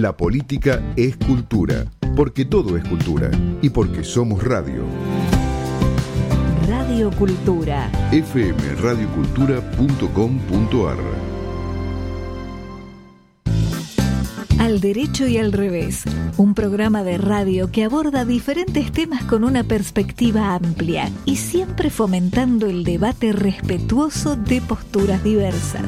La política es cultura, porque todo es cultura y porque somos radio. Radio Cultura. fmradiocultura.com.ar. Al derecho y al revés, un programa de radio que aborda diferentes temas con una perspectiva amplia y siempre fomentando el debate respetuoso de posturas diversas.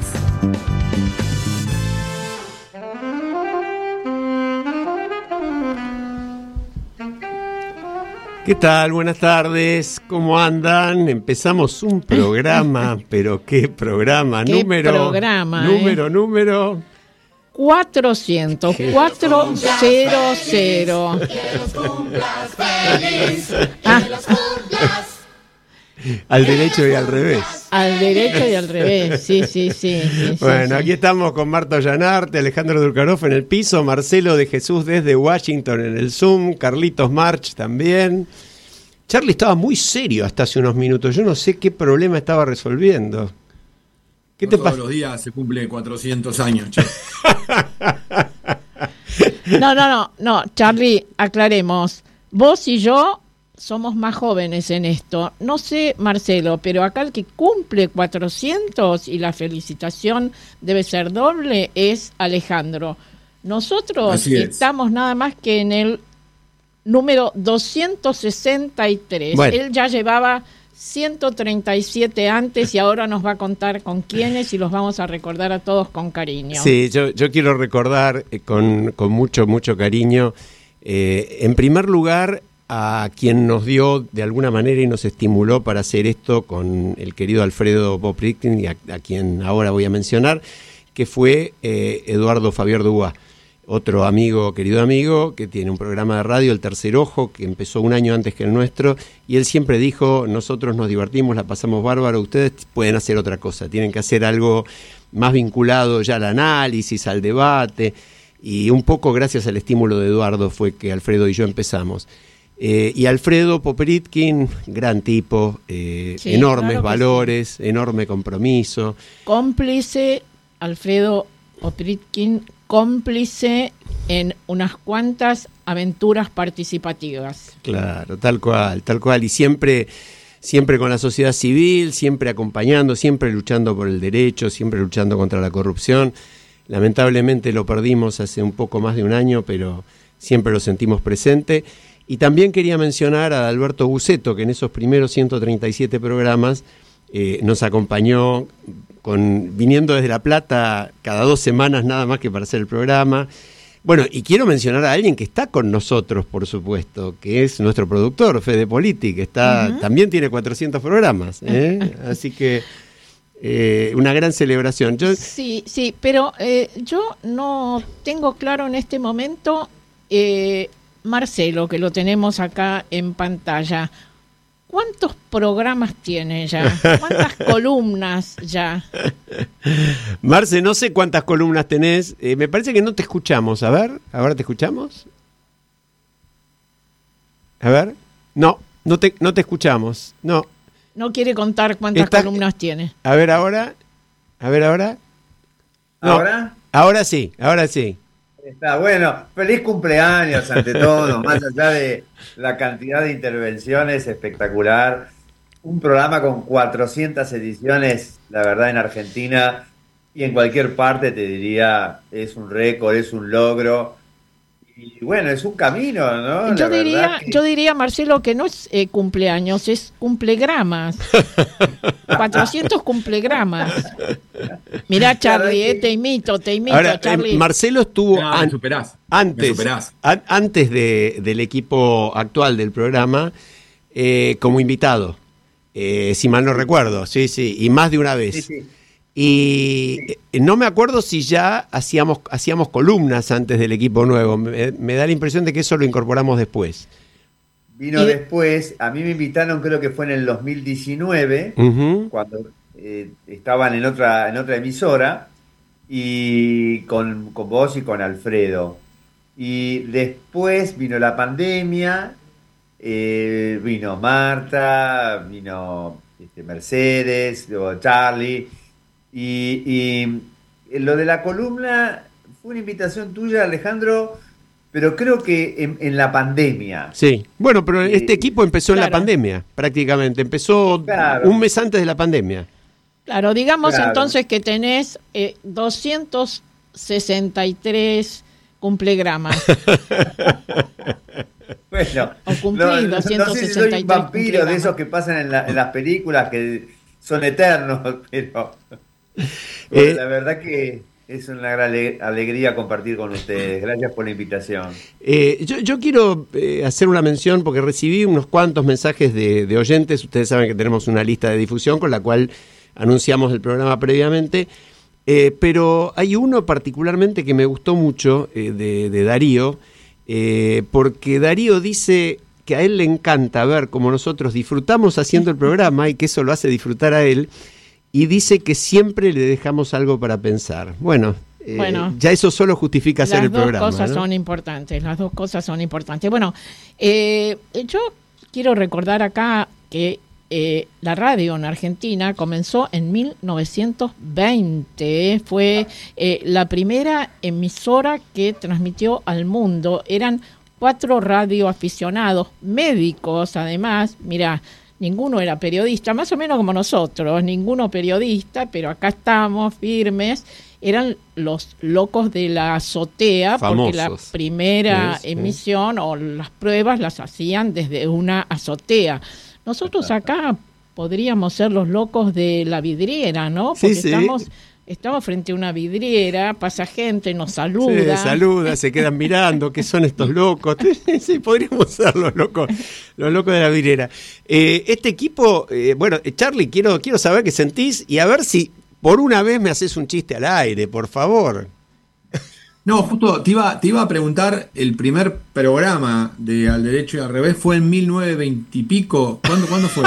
¿Qué tal? Buenas tardes, ¿cómo andan? Empezamos un programa, pero ¿qué programa? ¿Qué programa, número 400. Al derecho y al revés. Al derecho y al revés, sí. Bueno, aquí estamos con Marta Ollanarte, Alejandro Durkarov en el piso, Marcelo de Jesús desde Washington en el Zoom, Carlitos March también. Charlie estaba muy serio hasta hace unos minutos, yo no sé qué problema estaba resolviendo. ¿Qué te pasa? Todos los días se cumplen 400 años. No, Charlie, aclaremos. Vos y yo somos más jóvenes en esto. No sé, Marcelo, pero acá el que cumple 400 y la felicitación debe ser doble es Alejandro. Nosotros estamos nada más que en el número 263. Bueno. Él ya llevaba 137 antes y ahora nos va a contar con quiénes y los vamos a recordar a todos con cariño. Sí, yo quiero recordar con mucho cariño, en primer lugar, a quien nos dio de alguna manera y nos estimuló para hacer esto con el querido Alfredo Popritkin y a quien ahora voy a mencionar, que fue Eduardo Fabián Dubois, otro querido amigo, que tiene un programa de radio, El Tercer Ojo, que empezó un año antes que el nuestro, y él siempre dijo, nosotros nos divertimos, la pasamos bárbaro, ustedes pueden hacer otra cosa, tienen que hacer algo más vinculado ya al análisis, al debate, y un poco gracias al estímulo de Eduardo fue que Alfredo y yo empezamos. Y Alfredo Popritkin, gran tipo, enormes claro valores, sí. Enorme compromiso. Cómplice, Alfredo Popritkin, cómplice en unas cuantas aventuras participativas. Claro, tal cual, y siempre con la sociedad civil, siempre acompañando, siempre luchando por el derecho, siempre luchando contra la corrupción. Lamentablemente lo perdimos hace un poco más de un año, pero siempre lo sentimos presente. Y también quería mencionar a Alberto Buceto, que en esos primeros 137 programas nos acompañó viniendo desde La Plata cada 2 semanas nada más que para hacer el programa. Bueno, y quiero mencionar a alguien que está con nosotros, por supuesto, que es nuestro productor, Fede Politi, que también tiene 400 programas. Así que una gran celebración. Sí, pero yo no tengo claro en este momento... Marcelo, que lo tenemos acá en pantalla, ¿cuántos programas tiene ya? ¿Cuántas columnas ya? Marce, no sé cuántas columnas tenés. Me parece que no te escuchamos. A ver, ¿ahora te escuchamos? A ver. No te escuchamos. No. No quiere contar cuántas columnas tiene. A ver ahora. No. ¿Ahora? Ahora sí. Está bueno, feliz cumpleaños ante todo, más allá de la cantidad de intervenciones, espectacular. Un programa con 400 ediciones, la verdad, en Argentina y en cualquier parte te diría, es un récord, es un logro. Y bueno, es un camino, ¿no? Yo diría, Marcelo, que no es cumpleaños, es cumplegramas. 400 cumplegramas. Mirá, Charlie, te imito, ahora, Charlie. Marcelo estuvo Me superás. Antes del equipo actual del programa como invitado, si mal no recuerdo, sí, y más de una vez. Sí. Y no me acuerdo si ya hacíamos columnas antes del equipo nuevo. Me da la impresión de que eso lo incorporamos después. Vino después, a mí me invitaron, creo que fue en el 2019, cuando estaban en otra emisora, y con vos y con Alfredo. Y después vino la pandemia, vino Marta, vino Mercedes, luego Charlie. Y lo de la columna fue una invitación tuya, Alejandro, pero creo que en la pandemia. Sí, bueno, pero este equipo empezó en la Claro. pandemia, prácticamente. Empezó Claro. un mes antes de la pandemia. Claro, digamos Claro. entonces que tenés 263 cumplegramas. Bueno, O cumplí no sé si soy 263 un vampiro de cumpleaños. esos que pasan en las películas que son eternos, pero Eh, la verdad que es una gran alegría compartir con ustedes. Gracias por la invitación. Yo quiero hacer una mención porque recibí unos cuantos mensajes de oyentes. Ustedes saben que tenemos una lista de difusión con la cual anunciamos el programa previamente. Pero hay uno particularmente que me gustó mucho, de Darío, porque Darío dice que a él le encanta ver cómo nosotros disfrutamos haciendo el programa y que eso lo hace disfrutar a él, y dice que siempre le dejamos algo para pensar. Bueno, ya eso solo justifica hacer el programa. Las dos cosas ¿no? son importantes, las dos cosas son importantes. Bueno, yo quiero recordar acá que la radio en Argentina comenzó en 1920, fue la primera emisora que transmitió al mundo. Eran 4 radioaficionados, médicos además, mirá, ninguno era periodista, más o menos como nosotros, ninguno periodista, pero acá estamos firmes. Eran los locos de la azotea, Famosos. porque la primera Sí. emisión o las pruebas las hacían desde una azotea. Nosotros acá podríamos ser los locos de la vidriera, ¿no? Porque Sí. estamos frente a una vidriera, pasa gente, nos saluda. Sí, saluda, se quedan mirando, ¿qué son estos locos? Sí, podríamos ser los locos de la vidriera. Este equipo, bueno, Charlie, quiero saber qué sentís y a ver si por una vez me haces un chiste al aire, por favor. No, justo te iba a preguntar, el primer programa de Al Derecho y al Revés fue en 1920 y pico. ¿Cuándo fue?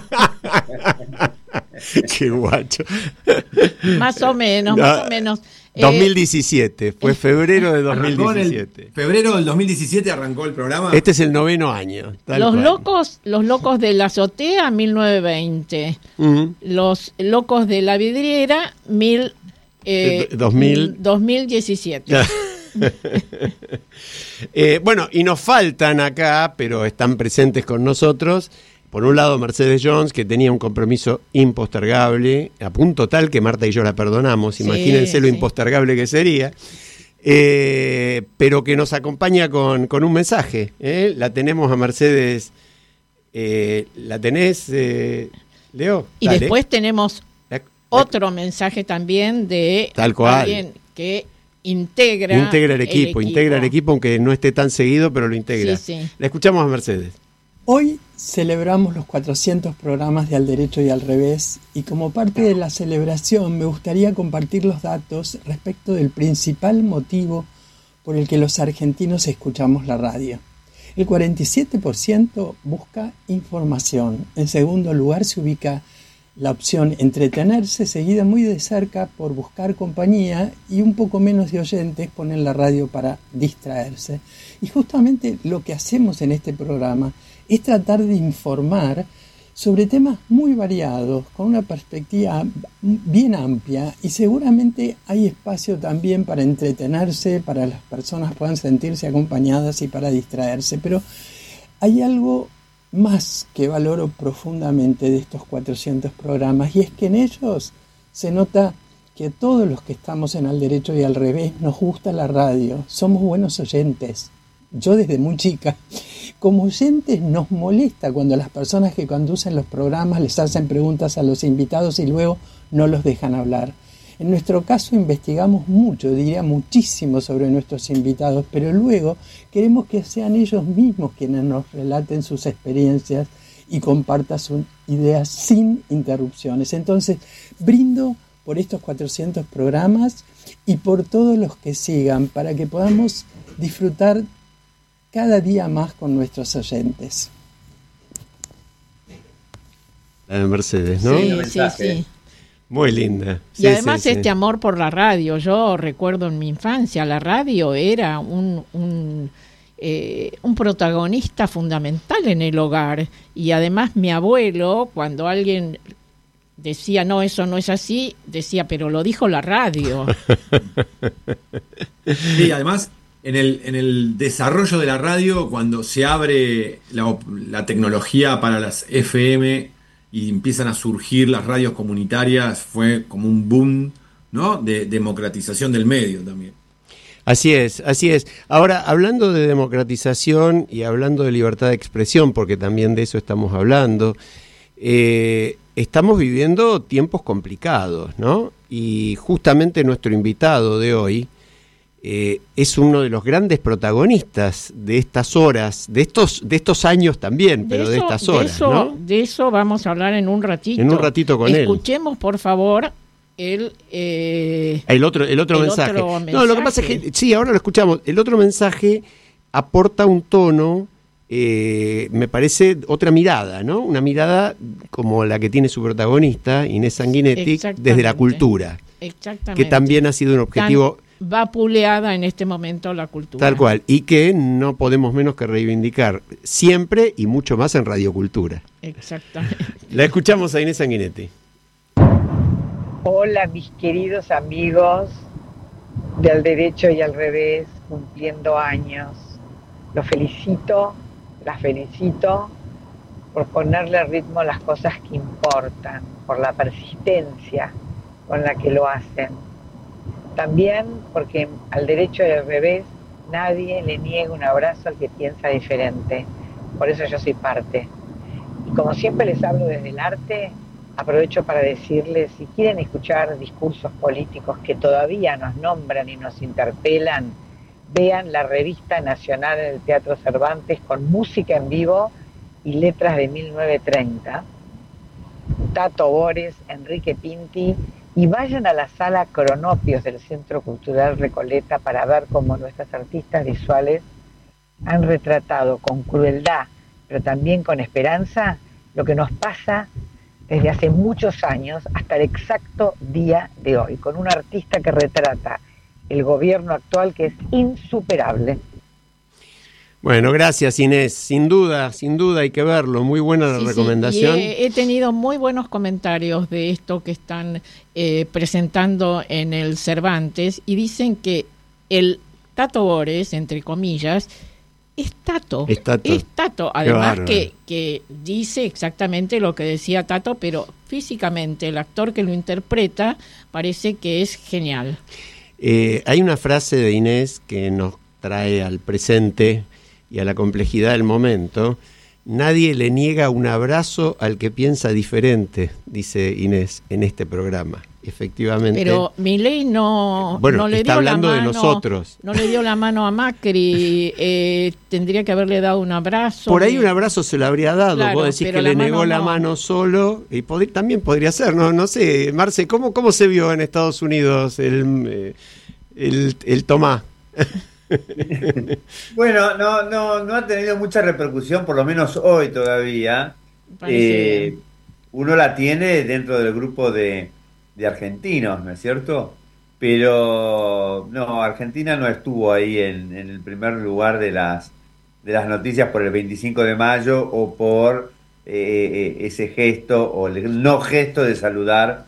Qué guacho. Más o menos, más o menos. 2017, fue febrero de Arrancó en 2017. febrero del 2017 arrancó el programa. Este es el 9º año. Tal Los cual. locos de la azotea, 1920. Mm. Los locos de la vidriera, 2017. Ya. Bueno, y nos faltan acá, pero están presentes con nosotros. Por un lado, Mercedes Jones, que tenía un compromiso impostergable, a punto tal que Marta y yo la perdonamos. Sí, Imagínense lo sí. impostergable que sería. Pero que nos acompaña con un mensaje. La tenemos a Mercedes. ¿La tenés, Leo? Y Dale. después tenemos otro mensaje también de Tal cual. alguien que integra el equipo, aunque no esté tan seguido, pero lo integra. Sí, sí. La escuchamos a Mercedes. Hoy celebramos los 400 programas de Al Derecho y al Revés, y como parte de la celebración me gustaría compartir los datos respecto del principal motivo por el que los argentinos escuchamos la radio. El 47% busca información. En segundo lugar se ubica la opción entretenerse, seguida muy de cerca por buscar compañía, y un poco menos de oyentes ponen la radio para distraerse. Y justamente lo que hacemos en este programa es tratar de informar sobre temas muy variados, con una perspectiva bien amplia, y seguramente hay espacio también para entretenerse, para que las personas puedan sentirse acompañadas y para distraerse. Pero hay algo más que valoro profundamente de estos 400 programas, y es que en ellos se nota que todos los que estamos en Al Derecho y al Revés nos gusta la radio, somos buenos oyentes. Yo desde muy chica, como oyentes, nos molesta cuando las personas que conducen los programas les hacen preguntas a los invitados y luego no los dejan hablar. En nuestro caso investigamos mucho, diría muchísimo sobre nuestros invitados, pero luego queremos que sean ellos mismos quienes nos relaten sus experiencias y compartan sus ideas sin interrupciones. Entonces, brindo por estos 400 programas y por todos los que sigan, para que podamos disfrutar cada día más con nuestros oyentes. La de Mercedes, ¿no? Sí, mensaje. sí. Muy linda. Y Sí, además sí, sí. este amor por la radio. Yo recuerdo en mi infancia, la radio era un protagonista fundamental en el hogar. Y además mi abuelo, cuando alguien decía, no, eso no es así, decía, pero lo dijo la radio. Sí, además, en el desarrollo de la radio, cuando se abre la tecnología para las FM y empiezan a surgir las radios comunitarias, fue como un boom, ¿no?, de democratización del medio también. Así es, así es. Ahora, hablando de democratización y hablando de libertad de expresión, porque también de eso estamos hablando, estamos viviendo tiempos complicados, ¿no? Y justamente nuestro invitado de hoy es uno de los grandes protagonistas de estas horas, de estos años también, pero de estas horas, ¿no? De eso vamos a hablar en un ratito. En un ratito con él. Escuchemos, por favor, el otro mensaje. No, lo que pasa es que, sí, ahora lo escuchamos. El otro mensaje aporta un tono, me parece, otra mirada, ¿no? Una mirada como la que tiene su protagonista, Inés Sanguinetti, desde la cultura. Exactamente. Que también ha sido un objetivo... vapuleada en este momento la cultura. Tal cual, y que no podemos menos que reivindicar siempre y mucho más en Radiocultura. Exactamente. La escuchamos a Inés Sanguinetti. Hola, mis queridos amigos de Al Derecho y al Revés, cumpliendo años. Los felicito, las felicito por ponerle ritmo a las cosas que importan, por la persistencia con la que lo hacen. También porque al derecho y al revés nadie le niega un abrazo al que piensa diferente. Por eso yo soy parte. Y como siempre les hablo desde el arte, aprovecho para decirles, si quieren escuchar discursos políticos que todavía nos nombran y nos interpelan, vean la Revista Nacional en el Teatro Cervantes con música en vivo y letras de 1930. Tato Bores, Enrique Pinti, y vayan a la sala Cronopios del Centro Cultural Recoleta para ver cómo nuestras artistas visuales han retratado con crueldad, pero también con esperanza, lo que nos pasa desde hace muchos años hasta el exacto día de hoy, con un artista que retrata el gobierno actual que es insuperable. Bueno, gracias Inés, sin duda hay que verlo, muy buena la recomendación. Sí, he tenido muy buenos comentarios de esto que están presentando en el Cervantes y dicen que el Tato Bores, entre comillas, es Tato. Además que dice exactamente lo que decía Tato, pero físicamente el actor que lo interpreta parece que es genial. Hay una frase de Inés que nos trae al presente y a la complejidad del momento. Nadie le niega un abrazo al que piensa diferente, dice Inés en este programa. Efectivamente. Pero Milei no le está dio hablando la mano, de nosotros. No le dio la mano a Macri, tendría que haberle dado un abrazo. Por ahí un abrazo se lo habría dado. Claro, vos decís que le negó la mano solo, y también podría ser, no sé, Marce, ¿cómo se vio en Estados Unidos el Tomás? Bueno, no ha tenido mucha repercusión, por lo menos hoy todavía. Uno la tiene dentro del grupo de argentinos, ¿no es cierto? Pero no, Argentina no estuvo ahí en el primer lugar de las noticias por el 25 de mayo o por ese gesto o el no gesto de saludar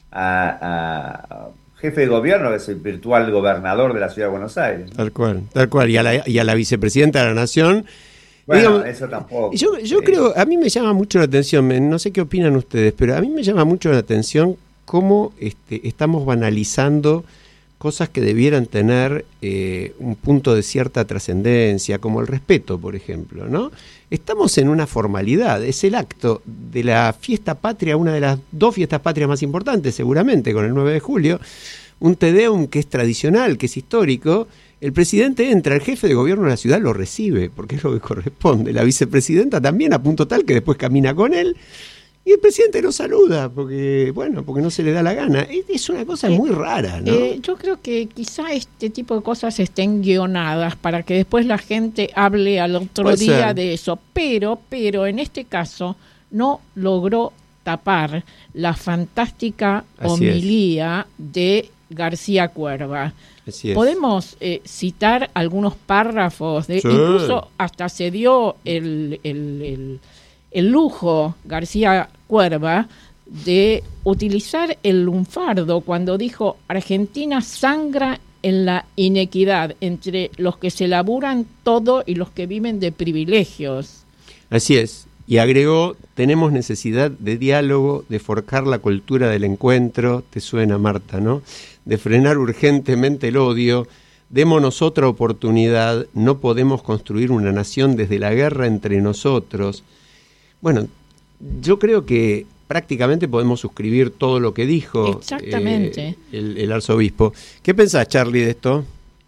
a jefe de gobierno, que es el virtual gobernador de la Ciudad de Buenos Aires, ¿no? Tal cual, y a la vicepresidenta de la Nación. Bueno, digamos, eso tampoco. Yo creo, a mí me llama mucho la atención, no sé qué opinan ustedes, pero a mí me llama mucho la atención cómo estamos banalizando cosas que debieran tener un punto de cierta trascendencia, como el respeto, por ejemplo, ¿no? Estamos en una formalidad, es el acto de la fiesta patria, una de las dos fiestas patrias más importantes, seguramente, con el 9 de julio, un Te Deum que es tradicional, que es histórico. El presidente entra, el jefe de gobierno de la ciudad lo recibe, porque es lo que corresponde. La vicepresidenta también, a punto tal que después camina con él. Y el presidente no saluda porque no se le da la gana. Es una cosa muy rara, ¿no? Yo creo que quizá este tipo de cosas estén guionadas para que después la gente hable al otro día de eso. Pero en este caso no logró tapar la fantástica homilía de García Cuerva. Podemos citar algunos párrafos, incluso hasta se dio el lujo García Cuerva de utilizar el lunfardo cuando dijo Argentina sangra en la inequidad entre los que se laburan todo y los que viven de privilegios. Así es. Y agregó, tenemos necesidad de diálogo, de forjar la cultura del encuentro, te suena, Marta, ¿no? De frenar urgentemente el odio, démonos otra oportunidad, no podemos construir una nación desde la guerra entre nosotros. Bueno, yo creo que prácticamente podemos suscribir todo lo que dijo el arzobispo. ¿Qué pensás, Charlie, de esto?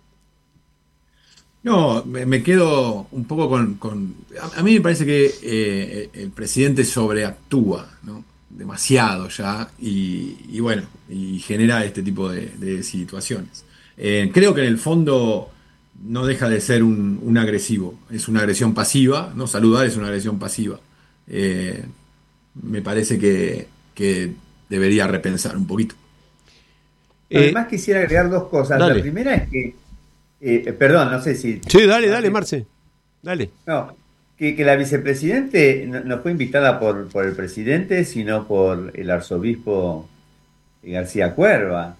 No, me quedo un poco con... A mí me parece que el presidente sobreactúa, ¿no? Demasiado ya, y bueno, y genera este tipo de situaciones. Creo que en el fondo no deja de ser un agresivo, es una agresión pasiva, no saludar es una agresión pasiva. Me parece que debería repensar un poquito. Además quisiera agregar dos cosas. Dale. La primera es que perdón, no sé si... Sí, dale, Marce. Dale. No, que la vicepresidente no fue invitada por el presidente, sino por el arzobispo García Cuerva.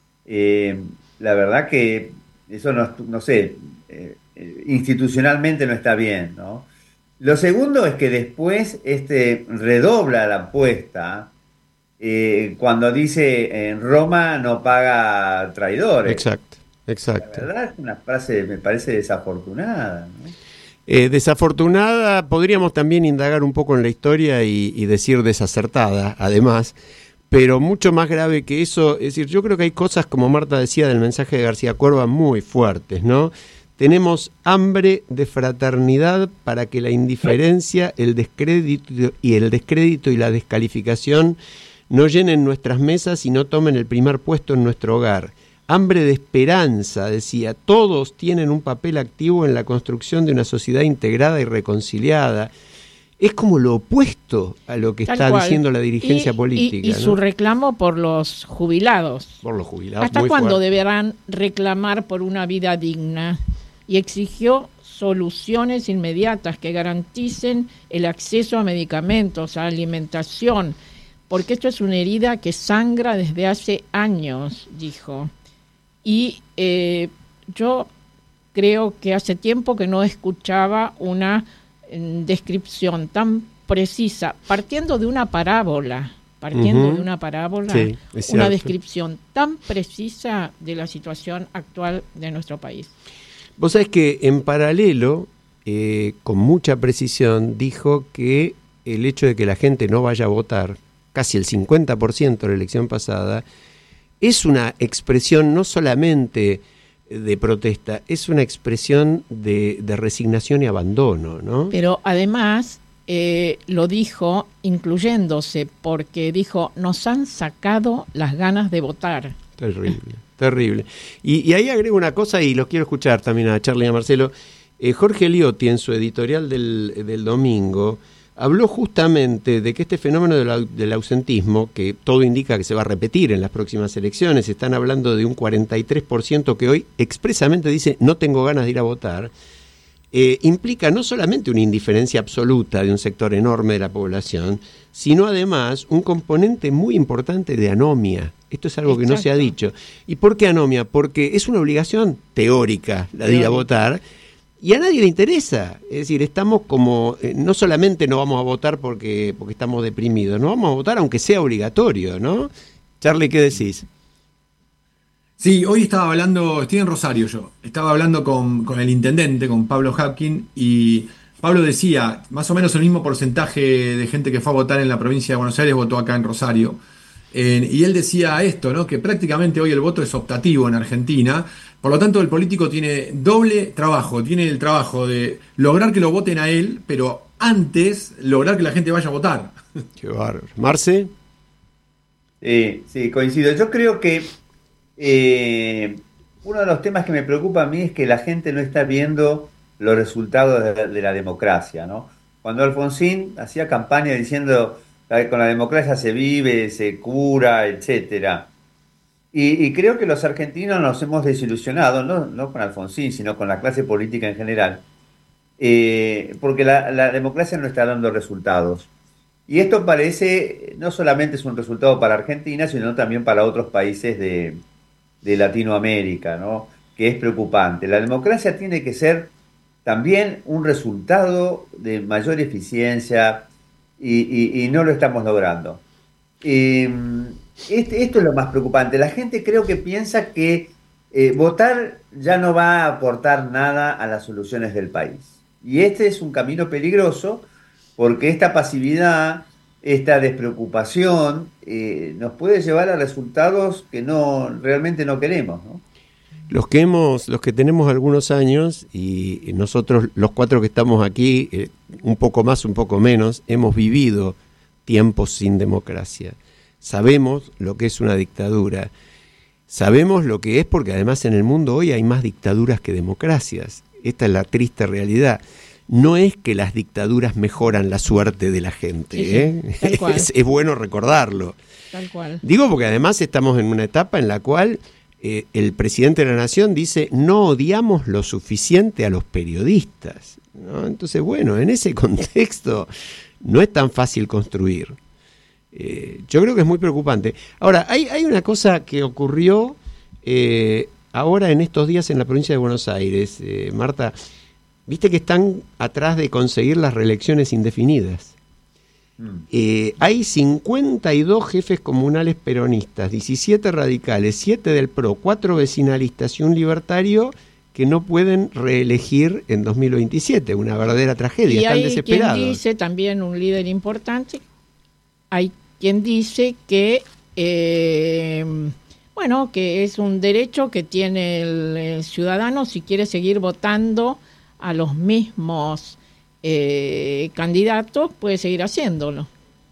La verdad que eso no sé, institucionalmente no está bien, ¿no? Lo segundo es que después redobla la apuesta cuando dice en Roma no paga traidores. Exacto. La verdad es una frase, me parece desafortunada, ¿no? Desafortunada, podríamos también indagar un poco en la historia y decir desacertada, además, pero mucho más grave que eso, es decir, yo creo que hay cosas, como Marta decía del mensaje de García Cuerva, muy fuertes, ¿no? Tenemos hambre de fraternidad para que la indiferencia, el descrédito y la descalificación no llenen nuestras mesas y no tomen el primer puesto en nuestro hogar. Hambre de esperanza, decía, todos tienen un papel activo en la construcción de una sociedad integrada y reconciliada. Es como lo opuesto a lo que está diciendo la dirigencia política. Y su reclamo por los jubilados. Por los jubilados. ¿Hasta cuándo deberán reclamar por una vida digna? Y exigió soluciones inmediatas que garanticen el acceso a medicamentos, a alimentación, porque esto es una herida que sangra desde hace años, dijo. Y yo creo que hace tiempo que no escuchaba una descripción tan precisa, partiendo de una parábola, sí, una descripción tan precisa de la situación actual de nuestro país. Vos sabés que en paralelo, con mucha precisión, dijo que el hecho de que la gente no vaya a votar, casi el 50% de la elección pasada, es una expresión no solamente de protesta, es una expresión de resignación y abandono, ¿no? Pero además lo dijo incluyéndose, porque dijo, nos han sacado las ganas de votar. Terrible. Y ahí agrego una cosa y los quiero escuchar también a Charlie y a Marcelo. Jorge Liotti, en su editorial del domingo, habló justamente de que este fenómeno del ausentismo, que todo indica que se va a repetir en las próximas elecciones, están hablando de un 43% que hoy expresamente dice no tengo ganas de ir a votar, implica no solamente una indiferencia absoluta de un sector enorme de la población, sino además un componente muy importante de anomia. Esto es algo que no se ha dicho. ¿Y por qué anomia? Porque es una obligación teórica la de ir a votar, y a nadie le interesa. Es decir, estamos como, no solamente no vamos a votar porque estamos deprimidos, no vamos a votar aunque sea obligatorio, ¿no? Charlie, ¿qué decís? Sí, hoy estoy en Rosario yo, estaba hablando con el intendente, con Pablo Hapkin, y Pablo decía, más o menos el mismo porcentaje de gente que fue a votar en la provincia de Buenos Aires votó acá en Rosario. Y él decía esto, ¿no? Que prácticamente hoy el voto es optativo en Argentina, por lo tanto el político tiene doble trabajo, tiene el trabajo de lograr que lo voten a él, pero antes lograr que la gente vaya a votar. Qué bárbaro. ¿Marce? Sí, coincido. Yo creo que uno de los temas que me preocupa a mí es que la gente no está viendo los resultados de la democracia, ¿no? Cuando Alfonsín hacía campaña diciendo con la democracia se vive, se cura, etcétera. Y creo que los argentinos nos hemos desilusionado, no con Alfonsín, sino con la clase política en general, porque la democracia no está dando resultados. Y esto parece, no solamente es un resultado para Argentina, sino también para otros países de Latinoamérica, ¿no? Que es preocupante. La democracia tiene que ser también un resultado de mayor eficiencia y no lo estamos logrando. Esto es lo más preocupante. La gente creo que piensa que votar ya no va a aportar nada a las soluciones del país. Y este es un camino peligroso porque esta pasividad, esta despreocupación nos puede llevar a resultados que realmente no queremos, ¿no? Los que tenemos algunos años, y nosotros los 4 que estamos aquí, un poco más, un poco menos, hemos vivido tiempos sin democracia. Sabemos lo que es una dictadura. Sabemos lo que es, porque además en el mundo hoy hay más dictaduras que democracias. Esta es la triste realidad. No es que las dictaduras mejoran la suerte de la gente, sí, tal cual. Es bueno recordarlo. Tal cual. Digo porque además estamos en una etapa en la cual el presidente de la Nación dice: no odiamos lo suficiente a los periodistas, ¿no? Entonces, bueno, en ese contexto no es tan fácil construir. Yo creo que es muy preocupante. Ahora, hay una cosa que ocurrió ahora en estos días en la provincia de Buenos Aires, Marta. Viste que están atrás de conseguir las reelecciones indefinidas. Hay 52 jefes comunales peronistas, 17 radicales, 7 del PRO, 4 vecinalistas y un libertario que no pueden reelegir en 2027. Una verdadera tragedia, y están hay desesperados. Quien dice, también un líder importante, hay quien dice que que es un derecho que tiene el ciudadano si quiere seguir votando a los mismos candidatos, puede seguir haciéndolo.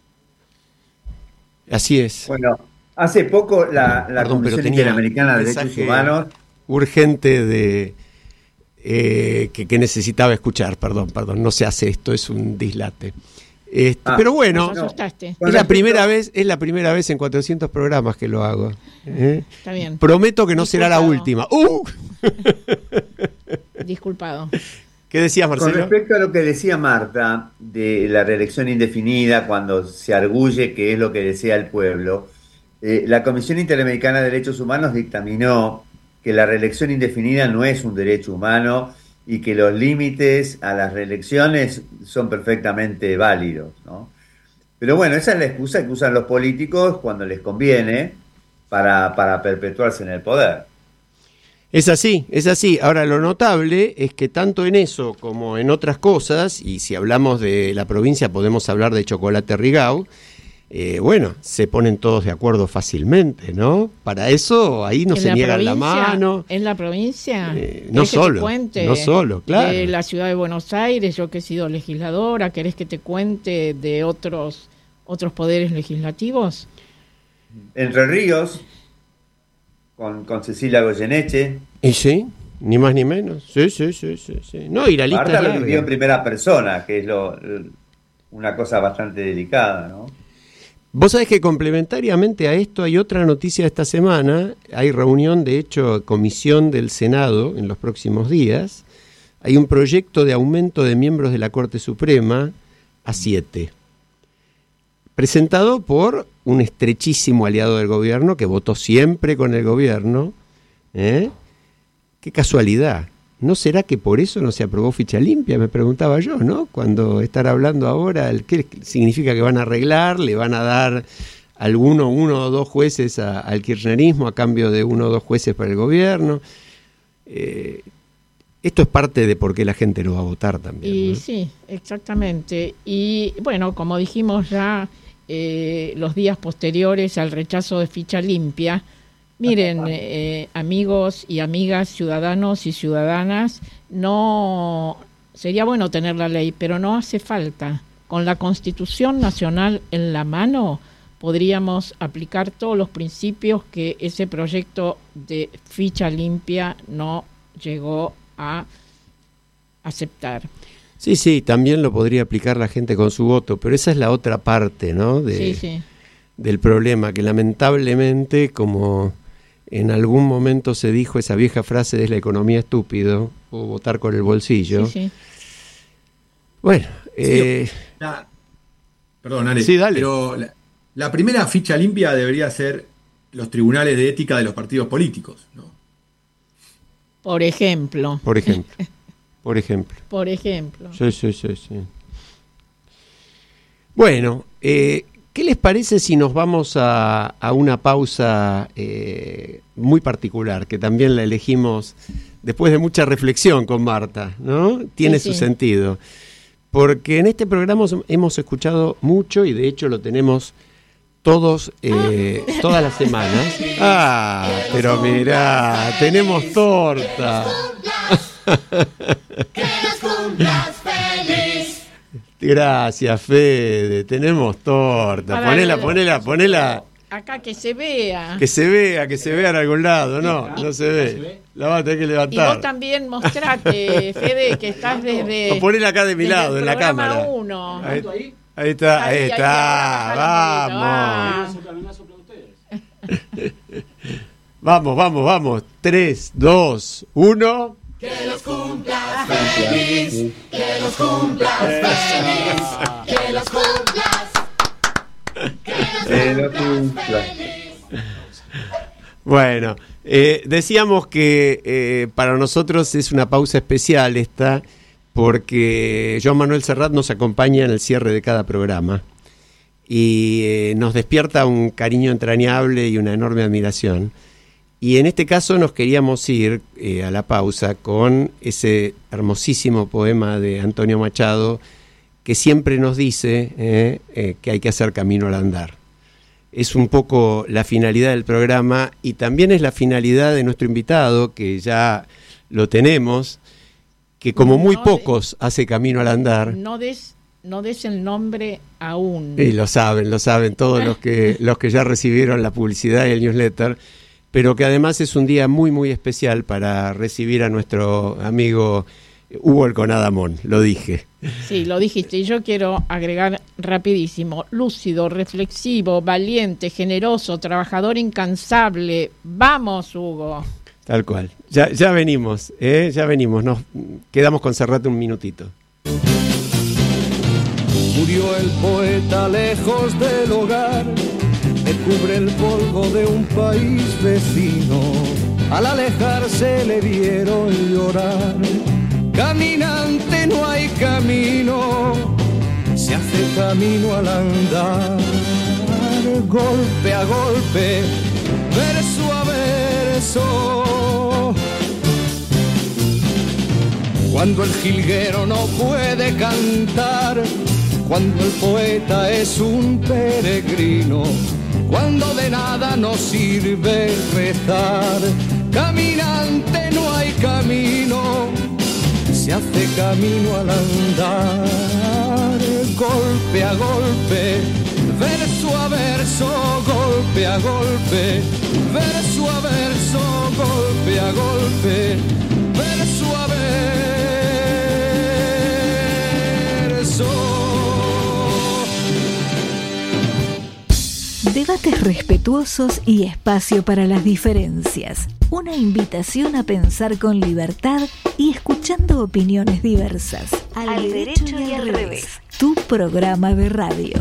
Así es. Bueno, hace poco la Comisión Interamericana de Derechos Humanos... urgente de que necesitaba escuchar, perdón, no se hace esto, es un dislate. Pero bueno, es la primera vez en 400 programas que lo hago. Está bien. Prometo que no será la última. Disculpado. ¿Qué decías, Marcelo? Con respecto a lo que decía Marta de la reelección indefinida, cuando se arguye que es lo que desea el pueblo, la Comisión Interamericana de Derechos Humanos dictaminó que la reelección indefinida no es un derecho humano y que los límites a las reelecciones son perfectamente válidos, ¿no? Pero bueno, esa es la excusa que usan los políticos cuando les conviene para perpetuarse en el poder. Es así. Ahora, lo notable es que tanto en eso como en otras cosas, y si hablamos de la provincia podemos hablar de Chocolate Rigau, se ponen todos de acuerdo fácilmente, ¿no? Para eso ahí no se niegan la mano. En la provincia, no solo, claro. De la ciudad de Buenos Aires, yo que he sido legisladora, ¿querés que te cuente de otros poderes legislativos? Entre Ríos, con Cecilia Goyeneche. Y sí, ni más ni menos. Sí. No, y la lista Marta lo vivió en primera persona, que es una cosa bastante delicada, ¿no? Vos sabés que complementariamente a esto hay otra noticia de esta semana. Hay reunión, de hecho, comisión del Senado en los próximos días. Hay un proyecto de aumento de miembros de la Corte Suprema a 7. Presentado por un estrechísimo aliado del gobierno que votó siempre con el gobierno. Qué casualidad. ¿No será que por eso no se aprobó ficha limpia? Me preguntaba yo, ¿no? Cuando estar hablando ahora, ¿qué significa que van a arreglar? ¿Le van a dar uno o dos jueces al kirchnerismo a cambio de 1 o 2 jueces para el gobierno? Esto es parte de por qué la gente lo va a votar también, Y ¿no? sí, exactamente. Y bueno, como dijimos ya, los días posteriores al rechazo de ficha limpia, miren, amigos y amigas, ciudadanos y ciudadanas, no sería bueno tener la ley, pero no hace falta. Con la Constitución Nacional en la mano podríamos aplicar todos los principios que ese proyecto de ficha limpia no llegó a aceptar. Sí, también lo podría aplicar la gente con su voto, pero esa es la otra parte, ¿no? Del problema, que lamentablemente, como en algún momento se dijo esa vieja frase de "es la economía estúpido", o votar con el bolsillo. Sí. Bueno, Perdón, Ale. Sí, dale. Pero la primera ficha limpia debería ser los tribunales de ética de los partidos políticos, ¿no? Por ejemplo. Por ejemplo. Por ejemplo. Por ejemplo. Sí. Bueno, ¿qué les parece si nos vamos a una pausa muy particular, que también la elegimos después de mucha reflexión con Marta, ¿no? Tiene su sentido. Porque en este programa hemos escuchado mucho y de hecho lo tenemos todas las semanas. Pero mirá, tenemos torta. Que nos cumplas feliz. Gracias, Fede, tenemos torta. Ponela. Acá que se vea. Que se vea en algún lado. No se ve. La vas a tener que levantar. Y vos también mostrate, Fede, que estás desde... O ponela acá de mi lado, en la cámara. Ahí está. Vamos. Vamos. 3, 2, 1... Que los cumplas feliz, que los cumplas feliz, que los cumplas, que los cumplas feliz. Bueno, decíamos que para nosotros es una pausa especial esta, porque Joan Manuel Serrat nos acompaña en el cierre de cada programa y nos despierta un cariño entrañable y una enorme admiración. Y en este caso nos queríamos ir a la pausa con ese hermosísimo poema de Antonio Machado que siempre nos dice que hay que hacer camino al andar. Es un poco la finalidad del programa y también es la finalidad de nuestro invitado, que ya lo tenemos, que como muy pocos hace camino al andar. No des el nombre aún. Y lo saben todos los que ya recibieron la publicidad y el newsletter, pero que además es un día muy, muy especial para recibir a nuestro amigo Hugo Elconadamón, lo dije. Sí, lo dijiste, y yo quiero agregar rapidísimo: lúcido, reflexivo, valiente, generoso, trabajador incansable. ¡Vamos, Hugo! Tal cual. Ya venimos, nos quedamos con Serrat un minutito. Murió el poeta lejos del hogar, que cubre el polvo de un país vecino. Al alejarse le vieron llorar. Caminante no hay camino, se hace camino al andar. Golpe a golpe, verso a verso. Cuando el jilguero no puede cantar, cuando el poeta es un peregrino, cuando de nada nos sirve rezar. Caminante no hay camino, se hace camino al andar. Golpe a golpe, verso a verso, golpe a golpe, verso a verso, golpe a golpe, verso a verso. Debates respetuosos y espacio para las diferencias. Una invitación a pensar con libertad y escuchando opiniones diversas. Al derecho y al revés. Tu programa de radio.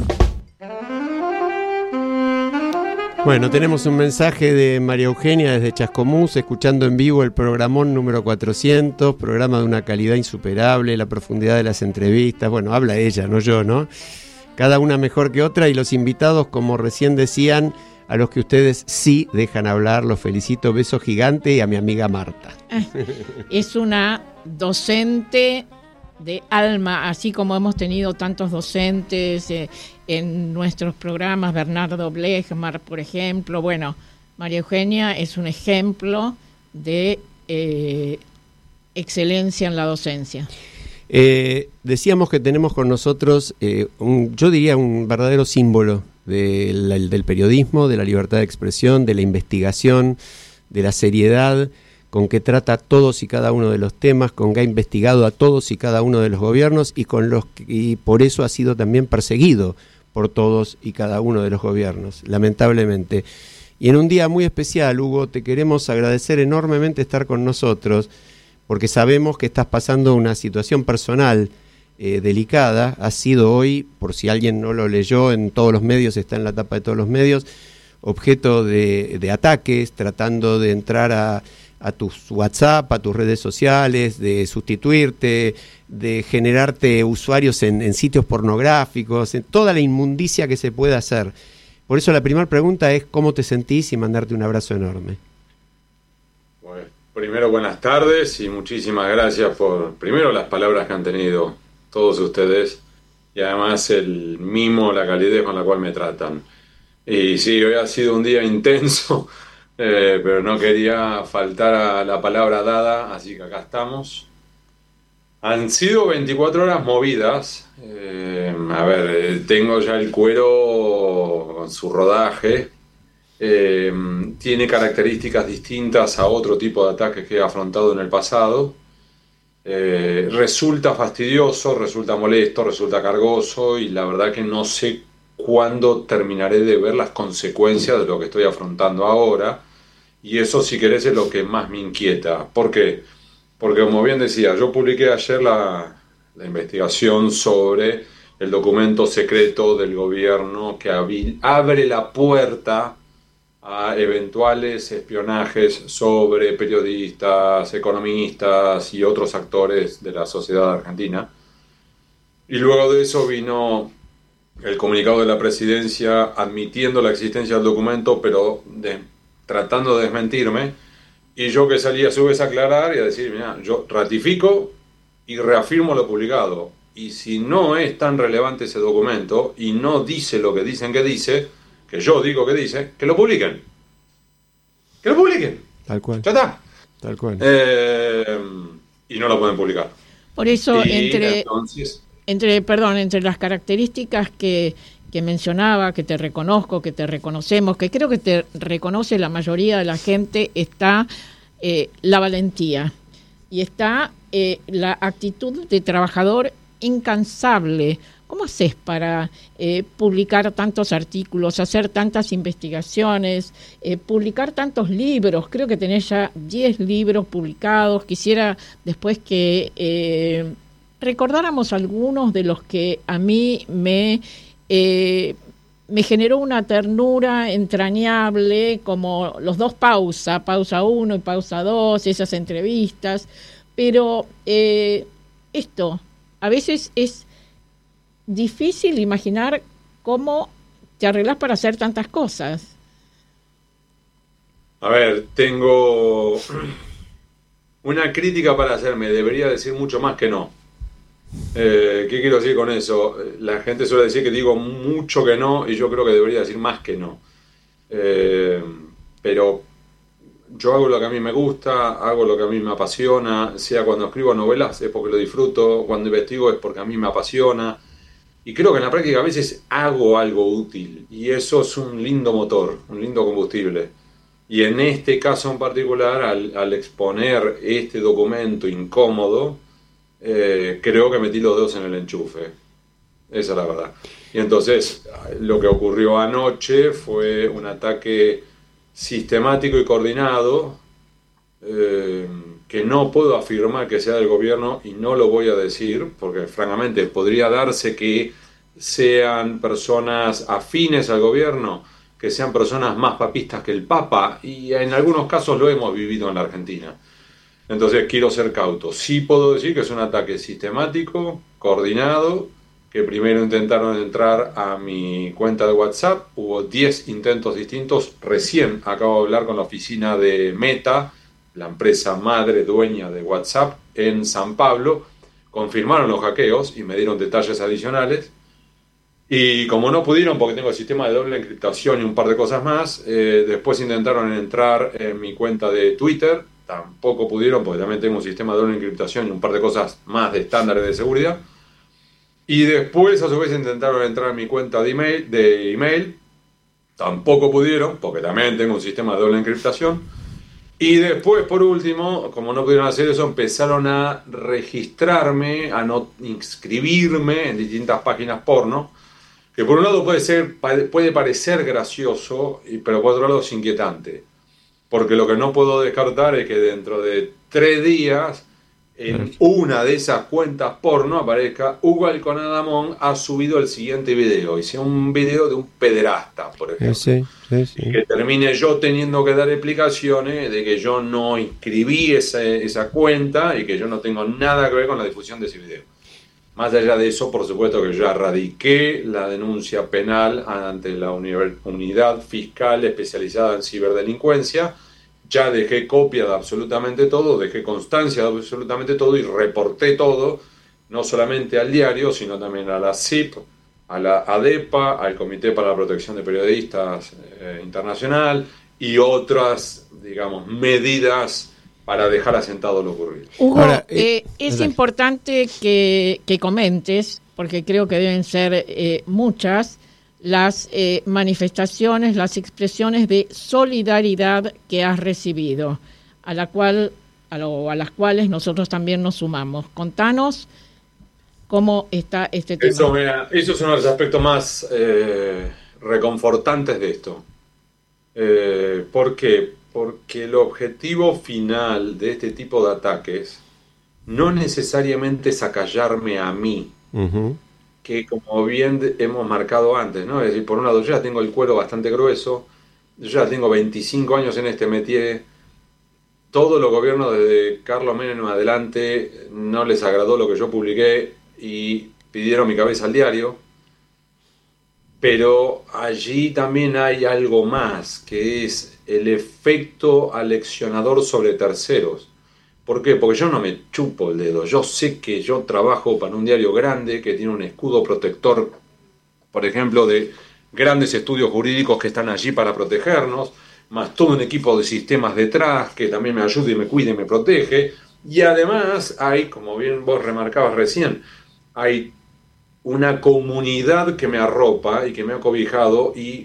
Bueno, tenemos un mensaje de María Eugenia desde Chascomús, escuchando en vivo el programón número 400, programa de una calidad insuperable, la profundidad de las entrevistas. Bueno, habla ella, no yo, ¿no? Cada una mejor que otra, y los invitados, como recién decían, a los que ustedes sí dejan hablar, los felicito, beso gigante, y a mi amiga Marta. Es una docente de alma, así como hemos tenido tantos docentes en nuestros programas, Bernardo Blechmar, por ejemplo. Bueno, María Eugenia es un ejemplo de excelencia en la docencia. Decíamos que tenemos con nosotros, yo diría, un verdadero símbolo del periodismo, de la libertad de expresión, de la investigación, de la seriedad con que trata todos y cada uno de los temas, con que ha investigado a todos y cada uno de los gobiernos y por eso ha sido también perseguido por todos y cada uno de los gobiernos, lamentablemente. Y en un día muy especial, Hugo, te queremos agradecer enormemente estar con nosotros, porque sabemos que estás pasando una situación personal delicada, ha sido hoy, por si alguien no lo leyó, en todos los medios, está en la tapa de todos los medios, objeto de ataques, tratando de entrar a tus WhatsApp, a tus redes sociales, de sustituirte, de generarte usuarios en sitios pornográficos, en toda la inmundicia que se puede hacer. Por eso la primera pregunta es cómo te sentís y mandarte un abrazo enorme. Bueno, primero buenas tardes y muchísimas gracias por, primero, las palabras que han tenido todos ustedes y además el mimo, la calidez con la cual me tratan. Y sí, hoy ha sido un día intenso, pero no quería faltar a la palabra dada, así que acá estamos. Han sido 24 horas movidas. Tengo ya el cuero con su rodaje. Tiene características distintas a otro tipo de ataques que he afrontado en el pasado. Resulta fastidioso, resulta molesto, resulta cargoso y la verdad que no sé cuándo terminaré de ver las consecuencias de lo que estoy afrontando ahora. Y eso, si querés, es lo que más me inquieta. ¿Por qué? Porque, como bien decía, yo publiqué ayer la investigación sobre el documento secreto del gobierno que abre la puerta a eventuales espionajes sobre periodistas, economistas y otros actores de la sociedad argentina. Y luego de eso vino el comunicado de la presidencia admitiendo la existencia del documento, pero tratando de desmentirme. Y yo que salí a su vez a aclarar y a decir, mira, yo ratifico y reafirmo lo publicado. Y si no es tan relevante ese documento y no dice lo que dicen que dice, que yo digo que dice, que lo publiquen. Que lo publiquen. Tal cual. Ya está. Tal cual. Y no lo pueden publicar. Por eso, entre las características que mencionaba, que te reconozco, que te reconocemos, que creo que te reconoce la mayoría de la gente, está la valentía y está la actitud de trabajador incansable. ¿Cómo haces para publicar tantos artículos, hacer tantas investigaciones, publicar tantos libros? Creo que tenés ya 10 libros publicados. Quisiera después que recordáramos algunos de los que a mí me generó una ternura entrañable, como los dos pausa 1 y pausa 2, esas entrevistas, pero esto, a veces es difícil imaginar cómo te arreglás para hacer tantas cosas. A ver, tengo una crítica para hacerme, debería decir mucho más que no. ¿Qué quiero decir con eso? La gente suele decir que digo mucho que no y yo creo que debería decir más que no. Pero yo hago lo que a mí me gusta, hago lo que a mí me apasiona, sea cuando escribo novelas es porque lo disfruto, cuando investigo es porque a mí me apasiona y creo que en la práctica a veces hago algo útil y eso es un lindo motor, un lindo combustible. Y en este caso en particular, al exponer este documento incómodo, creo que metí los dedos en el enchufe. Esa es la verdad. Y entonces lo que ocurrió anoche fue un ataque sistemático y coordinado que no puedo afirmar que sea del gobierno y no lo voy a decir porque francamente podría darse que sean personas afines al gobierno, que sean personas más papistas que el Papa y en algunos casos lo hemos vivido en la Argentina. Entonces quiero ser cauto. Sí puedo decir que es un ataque sistemático, coordinado, que primero intentaron entrar a mi cuenta de WhatsApp. Hubo 10 intentos distintos. Recién acabo de hablar con la oficina de Meta, la empresa madre dueña de WhatsApp en San Pablo. Confirmaron los hackeos y me dieron detalles adicionales. Y como no pudieron, porque tengo el sistema de doble encriptación y un par de cosas más, después intentaron entrar en mi cuenta de Twitter. Tampoco pudieron, porque también tengo un sistema de doble encriptación y un par de cosas más de estándares de seguridad. Y después, a su vez, intentaron entrar en mi cuenta de email. Tampoco pudieron, porque también tengo un sistema de doble encriptación. Y después, por último, como no pudieron hacer eso, empezaron a registrarme, a no inscribirme en distintas páginas porno, que por un lado puede parecer gracioso, pero por otro lado es inquietante. Porque lo que no puedo descartar es que dentro de 3 días en una de esas cuentas porno aparezca Hugo Alconadamón ha subido el siguiente video, y sea un video de un pederasta, por ejemplo. Y que termine yo teniendo que dar explicaciones de que yo no inscribí esa cuenta y que yo no tengo nada que ver con la difusión de ese video. Más allá de eso, por supuesto que yo ya radiqué la denuncia penal ante la unidad fiscal especializada en ciberdelincuencia. Ya dejé copia de absolutamente todo, dejé constancia de absolutamente todo y reporté todo, no solamente al diario, sino también a la CIP, a la ADEPA, al Comité para la Protección de Periodistas Internacional y otras, digamos, medidas para dejar asentado lo ocurrido. Hugo, es importante que comentes, porque creo que deben ser muchas, las manifestaciones, las expresiones de solidaridad que has recibido, a las cuales nosotros también nos sumamos. Contanos cómo está este tema. Eso es uno de los aspectos más reconfortantes de esto. ¿Por qué? Porque el objetivo final de este tipo de ataques no necesariamente es acallarme a mí, que como bien hemos marcado antes, ¿no? Es decir, por un lado, yo ya tengo el cuero bastante grueso, yo ya tengo 25 años en este métier, todos los gobiernos desde Carlos Menem en adelante no les agradó lo que yo publiqué y pidieron mi cabeza al diario, pero allí también hay algo más, que es el efecto aleccionador sobre terceros. ¿Por qué? Porque yo no me chupo el dedo. Yo sé que yo trabajo para un diario grande que tiene un escudo protector, por ejemplo, de grandes estudios jurídicos que están allí para protegernos, más todo un equipo de sistemas detrás que también me ayuda y me cuida y me protege. Y además hay, como bien vos remarcabas recién, hay una comunidad que me arropa y que me ha cobijado y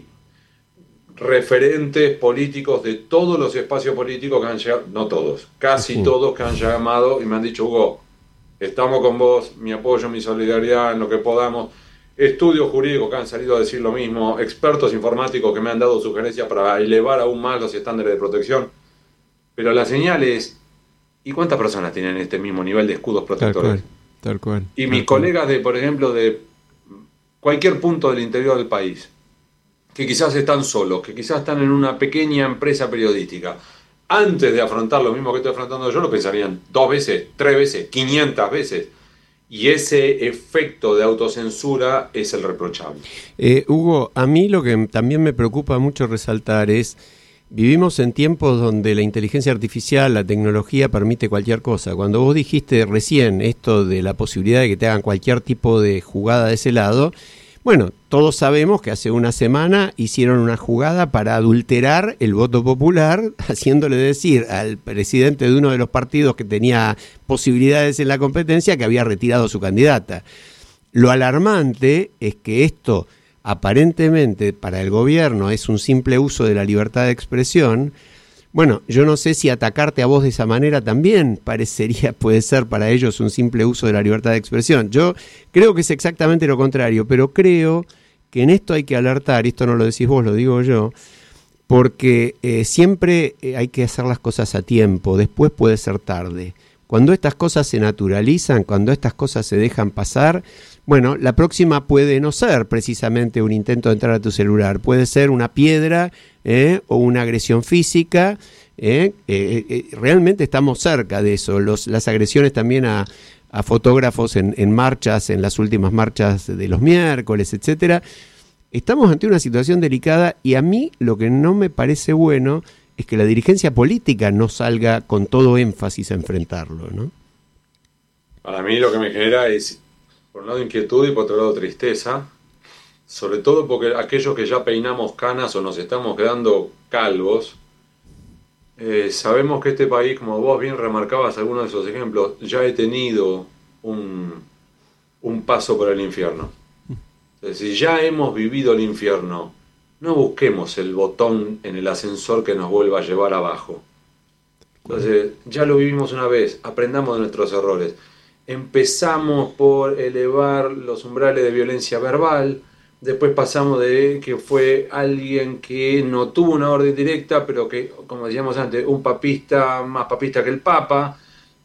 referentes políticos de todos los espacios políticos que han llegado, no todos, casi todos que han llamado y me han dicho: Hugo, estamos con vos, mi apoyo, mi solidaridad en lo que podamos. Estudios jurídicos que han salido a decir lo mismo, expertos informáticos que me han dado sugerencias para elevar aún más los estándares de protección. Pero la señal es: ¿y cuántas personas tienen este mismo nivel de escudos protectores? Tal cual. Y mis colegas de, por ejemplo, de cualquier punto del interior del país, que quizás están solos, que quizás están en una pequeña empresa periodística, antes de afrontar lo mismo que estoy afrontando yo, lo pensarían 2 veces, 3 veces, 500 veces. Y ese efecto de autocensura es el reprochable. Hugo, a mí lo que también me preocupa mucho resaltar es: vivimos en tiempos donde la inteligencia artificial, la tecnología permite cualquier cosa. Cuando vos dijiste recién esto de la posibilidad de que te hagan cualquier tipo de jugada de ese lado, bueno, todos sabemos que hace una semana hicieron una jugada para adulterar el voto popular, haciéndole decir al presidente de uno de los partidos que tenía posibilidades en la competencia que había retirado su candidata. Lo alarmante es que esto aparentemente para el gobierno es un simple uso de la libertad de expresión. Bueno, yo no sé si atacarte a vos de esa manera también puede ser para ellos un simple uso de la libertad de expresión. Yo creo que es exactamente lo contrario, pero creo que en esto hay que alertar, y esto no lo decís vos, lo digo yo, porque siempre hay que hacer las cosas a tiempo, después puede ser tarde. Cuando estas cosas se naturalizan, cuando estas cosas se dejan pasar, bueno, la próxima puede no ser precisamente un intento de entrar a tu celular, puede ser una piedra o una agresión física. Realmente estamos cerca de eso. Las agresiones también a fotógrafos en marchas, en las últimas marchas de los miércoles, etcétera. Estamos ante una situación delicada y a mí lo que no me parece bueno es que la dirigencia política no salga con todo énfasis a enfrentarlo, ¿no? Para mí lo que me genera es, por un lado, inquietud y por otro lado, tristeza, sobre todo porque aquellos que ya peinamos canas o nos estamos quedando calvos, sabemos que este país, como vos bien remarcabas algunos de esos ejemplos, ya he tenido un paso por el infierno. Es decir, ya hemos vivido el infierno. No busquemos el botón en el ascensor que nos vuelva a llevar abajo. Entonces, ya lo vivimos una vez, aprendamos de nuestros errores. Empezamos por elevar los umbrales de violencia verbal, después pasamos de que fue alguien que no tuvo una orden directa, pero que, como decíamos antes, un papista más papista que el Papa,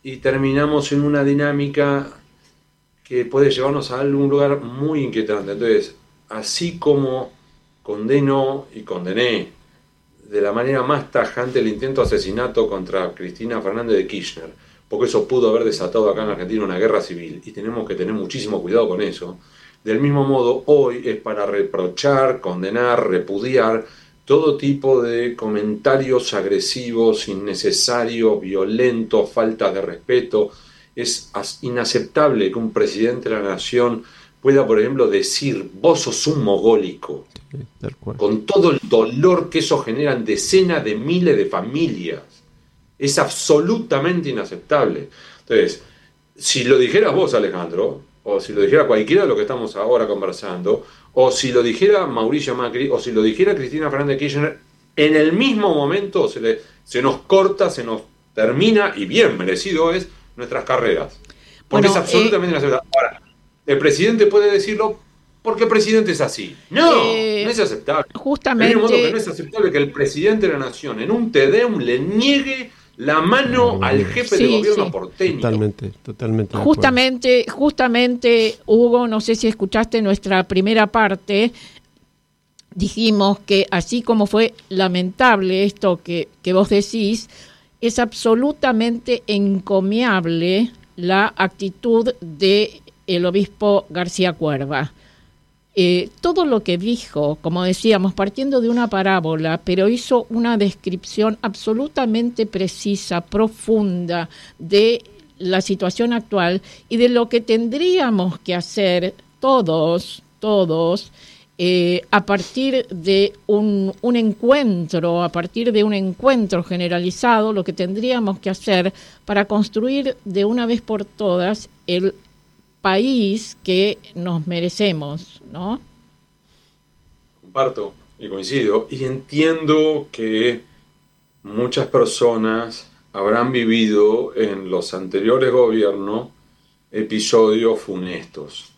y terminamos en una dinámica que puede llevarnos a algún lugar muy inquietante. Entonces, así como condeno y condené de la manera más tajante el intento de asesinato contra Cristina Fernández de Kirchner, porque eso pudo haber desatado acá en Argentina una guerra civil, y tenemos que tener muchísimo cuidado con eso. Del mismo modo, hoy es para reprochar, condenar, repudiar todo tipo de comentarios agresivos, innecesarios, violentos, faltas de respeto. Es inaceptable que un presidente de la nación pueda, por ejemplo, decir: vos sos un mogólico, con todo el dolor que eso genera en decenas de miles de familias. Es absolutamente inaceptable. Entonces, si lo dijeras vos, Alejandro, o si lo dijera cualquiera de los que estamos ahora conversando, o si lo dijera Mauricio Macri, o si lo dijera Cristina Fernández de Kirchner, en el mismo momento se nos corta, se nos termina, y bien merecido es, nuestras carreras. Porque es absolutamente inaceptable. Ahora, el presidente puede decirlo porque el presidente es así. No, no es aceptable. Justamente. De modo que no es aceptable que el presidente de la nación en un Tedeum le niegue la mano al jefe de gobierno porteño. Totalmente. Justamente, Hugo, no sé si escuchaste nuestra primera parte, dijimos que así como fue lamentable esto que vos decís, es absolutamente encomiable la actitud de el obispo García Cuerva. Todo lo que dijo, como decíamos, partiendo de una parábola, pero hizo una descripción absolutamente precisa, profunda de la situación actual y de lo que tendríamos que hacer todos, a partir de un encuentro, a partir de un encuentro generalizado, lo que tendríamos que hacer para construir de una vez por todas el país que nos merecemos, ¿no? Comparto y coincido, y entiendo que muchas personas habrán vivido en los anteriores gobiernos episodios funestos.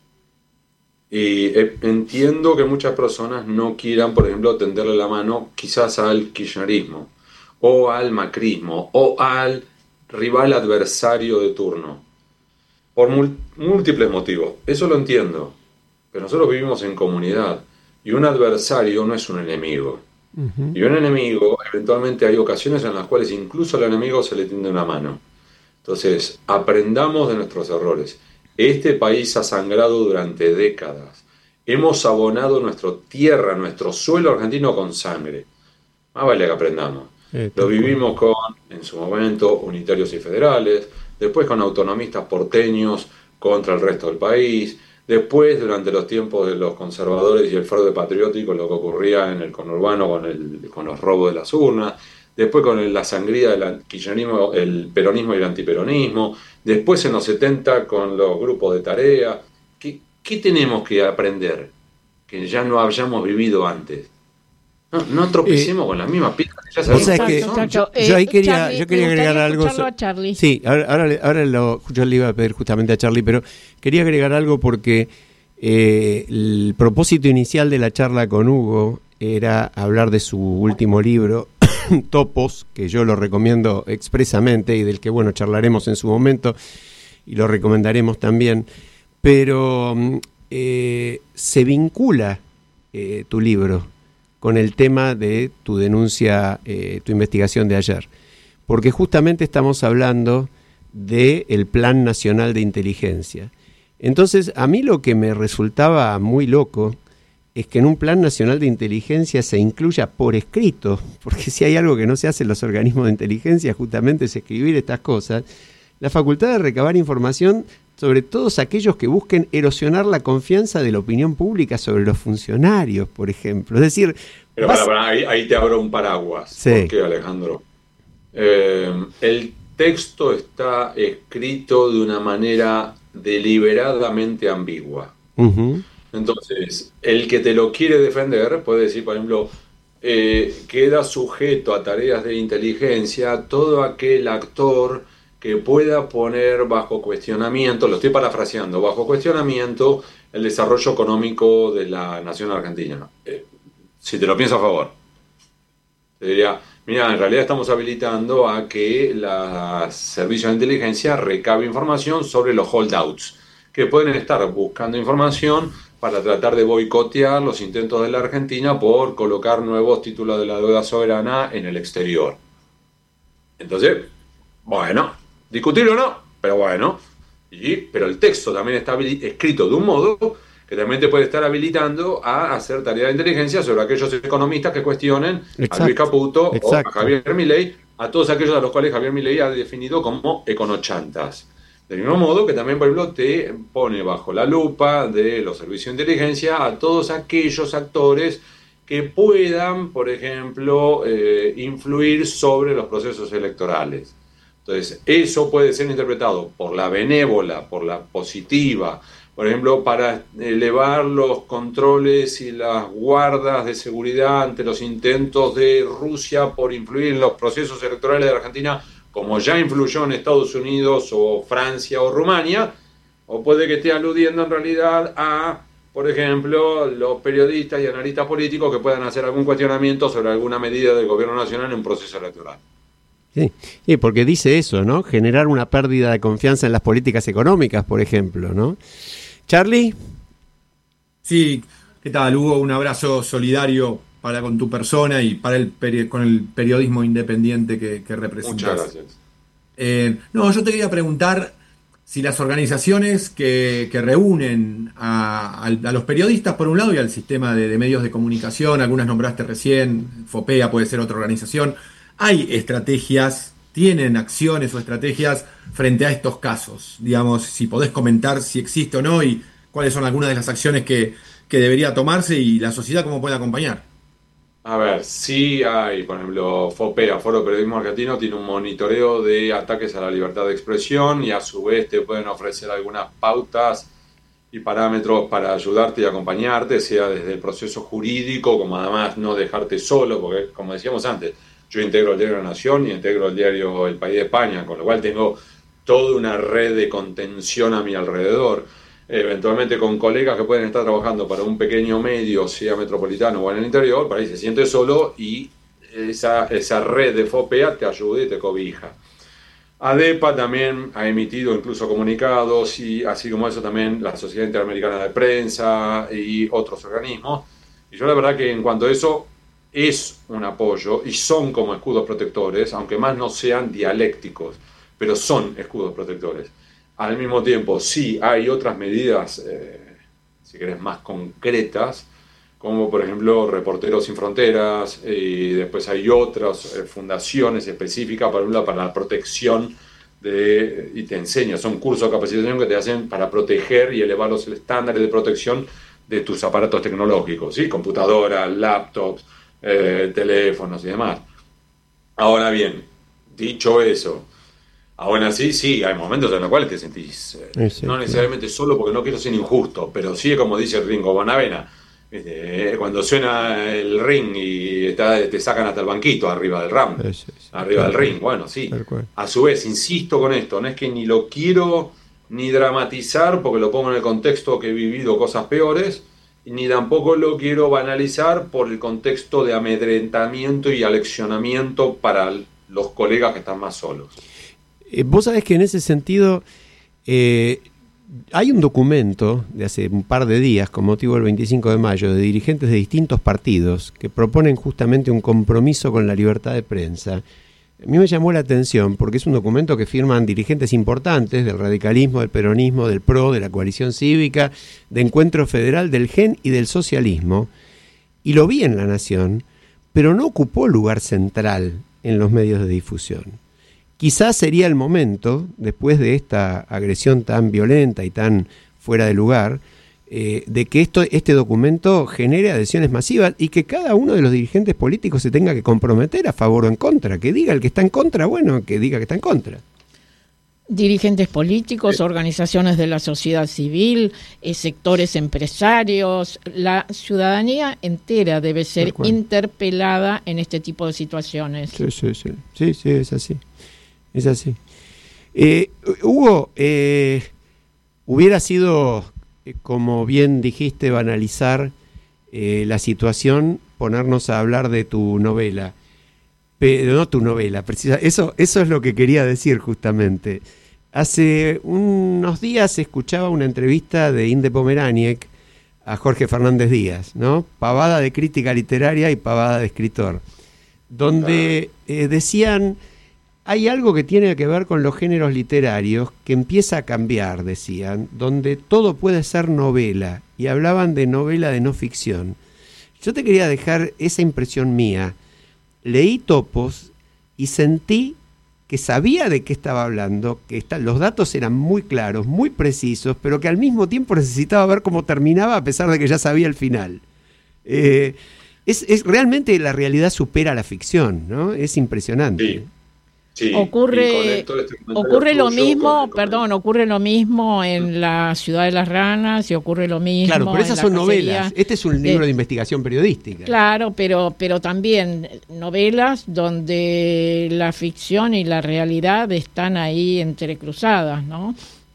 Y entiendo que muchas personas no quieran, por ejemplo, tenderle la mano quizás al kirchnerismo, o al macrismo, o al rival adversario de turno, por múltiples motivos. Eso lo entiendo, pero nosotros vivimos en comunidad, y un adversario no es un enemigo. Uh-huh. Y un enemigo, eventualmente hay ocasiones en las cuales incluso al enemigo se le tiende una mano. Entonces, aprendamos de nuestros errores. Este país ha sangrado durante décadas. Hemos abonado nuestra tierra, nuestro suelo argentino con sangre. Más vale que aprendamos. Lo vivimos con, en su momento, unitarios y federales, después con autonomistas porteños contra el resto del país, después, durante los tiempos de los conservadores y el fraude patriótico, lo que ocurría en el conurbano con los robos de las urnas, después con la sangría del kirchnerismo, el peronismo y el antiperonismo, después en los 70 con los grupos de tarea. ¿Qué tenemos que aprender que ya no hayamos vivido antes? No tropecemos con las mismas piedras que ya sabemos. O sea que yo ahí quería agregar algo. A Charlie. Sí, ahora yo le iba a pedir justamente a Charlie, pero quería agregar algo porque el propósito inicial de la charla con Hugo era hablar de su último libro, Topos, que yo lo recomiendo expresamente y del que, bueno, charlaremos en su momento y lo recomendaremos también, pero se vincula tu libro con el tema de tu denuncia, tu investigación de ayer, porque justamente estamos hablando del Plan Nacional de Inteligencia. Entonces, a mí lo que me resultaba muy loco es que en un Plan Nacional de Inteligencia se incluya por escrito, porque si hay algo que no se hace en los organismos de inteligencia justamente es escribir estas cosas, la facultad de recabar información sobre todos aquellos que busquen erosionar la confianza de la opinión pública sobre los funcionarios, por ejemplo. Es decir... Pero ahí te abro un paraguas. Sí. ¿Por qué, Alejandro? El texto está escrito de una manera deliberadamente ambigua. Uh-huh. Entonces, el que te lo quiere defender puede decir, por ejemplo, queda sujeto a tareas de inteligencia todo aquel actor que pueda poner bajo cuestionamiento, lo estoy parafraseando, bajo cuestionamiento el desarrollo económico de la nación argentina. Si te lo pienso a favor, te diría, Mira, en realidad estamos habilitando a que los servicios de inteligencia recaben información sobre los holdouts, que pueden estar buscando información para tratar de boicotear los intentos de la Argentina por colocar nuevos títulos de la deuda soberana en el exterior. Entonces, bueno, discutir o no, pero bueno. Pero el texto también está escrito de un modo que también te puede estar habilitando a hacer tarea de inteligencia sobre aquellos economistas que cuestionen a Luis Caputo o a Javier Milei, a todos aquellos a los cuales Javier Milei ha definido como econochantas. Del mismo modo que también, por ejemplo, te pone bajo la lupa de los servicios de inteligencia a todos aquellos actores que puedan, por ejemplo, influir sobre los procesos electorales. Entonces, eso puede ser interpretado por la benévola, por la positiva, por ejemplo, para elevar los controles y las guardas de seguridad ante los intentos de Rusia por influir en los procesos electorales de la Argentina, como ya influyó en Estados Unidos o Francia o Rumania, o puede que esté aludiendo en realidad a, por ejemplo, los periodistas y analistas políticos que puedan hacer algún cuestionamiento sobre alguna medida del gobierno nacional en un proceso electoral. Sí, porque dice eso, ¿no? Generar una pérdida de confianza en las políticas económicas, por ejemplo, ¿no? ¿Charlie? Sí, ¿qué tal, Hugo? Un abrazo solidario con tu persona y para con el periodismo independiente que representas. Muchas gracias. No, yo te quería preguntar si las organizaciones que reúnen a los periodistas por un lado y al sistema de medios de comunicación, algunas nombraste recién, FOPEA puede ser otra organización, ¿hay estrategias, tienen acciones o estrategias frente a estos casos? Digamos, si podés comentar si existe o no y cuáles son algunas de las acciones que debería tomarse y la sociedad cómo puede acompañar. A ver, sí hay, por ejemplo, FOPEA, Foro de Periodismo Argentino, tiene un monitoreo de ataques a la libertad de expresión y a su vez te pueden ofrecer algunas pautas y parámetros para ayudarte y acompañarte, sea desde el proceso jurídico, como además no dejarte solo, porque como decíamos antes, yo integro el diario La Nación y integro el diario El País de España, con lo cual tengo toda una red de contención a mi alrededor. Eventualmente con colegas que pueden estar trabajando para un pequeño medio, sea metropolitano o en el interior, por ahí se siente solo y esa red de FOPEA te ayuda y te cobija. ADEPA también ha emitido incluso comunicados y así como eso también la Sociedad Interamericana de Prensa y otros organismos. Y yo la verdad que en cuanto a eso es un apoyo y son como escudos protectores, aunque más no sean dialécticos, pero son escudos protectores. Al mismo tiempo, sí hay otras medidas, si querés, más concretas, como por ejemplo Reporteros Sin Fronteras, y después hay otras fundaciones específicas para la protección y te enseñan, son cursos de capacitación que te hacen para proteger y elevar los estándares de protección de tus aparatos tecnológicos, ¿sí? Computadoras, laptops, teléfonos y demás. Ahora bien, dicho eso, aún así, sí, hay momentos en los cuales te sentís no necesariamente solo porque no quiero ser injusto, pero sí, como dice Ringo Bonavena, cuando suena el ring y te sacan hasta el banquito arriba del ring, del ring, bueno, sí. A su vez, insisto con esto, no es que ni lo quiero ni dramatizar porque lo pongo en el contexto que he vivido cosas peores, ni tampoco lo quiero banalizar por el contexto de amedrentamiento y aleccionamiento para los colegas que están más solos. Vos sabés que en ese sentido hay un documento de hace un par de días con motivo del 25 de mayo de dirigentes de distintos partidos que proponen justamente un compromiso con la libertad de prensa. A mí me llamó la atención porque es un documento que firman dirigentes importantes del radicalismo, del peronismo, del PRO, de la coalición cívica, de Encuentro Federal, del GEN y del socialismo. Y lo vi en La Nación, pero no ocupó lugar central en los medios de difusión. Quizás sería el momento, después de esta agresión tan violenta y tan fuera de lugar, de que este documento genere adhesiones masivas y que cada uno de los dirigentes políticos se tenga que comprometer a favor o en contra. Que diga el que está en contra, bueno, que diga que está en contra. Dirigentes políticos, organizaciones de la sociedad civil, sectores empresarios, la ciudadanía entera debe ser interpelada en este tipo de situaciones. Sí, es así. Es así. Hugo, hubiera sido, como bien dijiste, banalizar la situación, ponernos a hablar de tu novela. pero no tu novela, eso es lo que quería decir justamente. Hace unos días escuchaba una entrevista de Inde Pomeraniec a Jorge Fernández Díaz, ¿no? Pavada de crítica literaria y pavada de escritor, donde decían, hay algo que tiene que ver con los géneros literarios que empieza a cambiar, decían, donde todo puede ser novela, y hablaban de novela de no ficción. Yo te quería dejar esa impresión mía. Leí Topos y sentí que sabía de qué estaba hablando, que los datos eran muy claros, muy precisos, pero que al mismo tiempo necesitaba ver cómo terminaba a pesar de que ya sabía el final. Es realmente la realidad supera la ficción, ¿no? Es impresionante. Sí. Sí, ocurre lo mismo, ocurre lo mismo en La Ciudad de las Ranas y ocurre lo mismo. Claro, pero esas son novelas. Este es un libro de investigación periodística. Claro, pero también novelas donde la ficción y la realidad están ahí entrecruzadas, ¿no?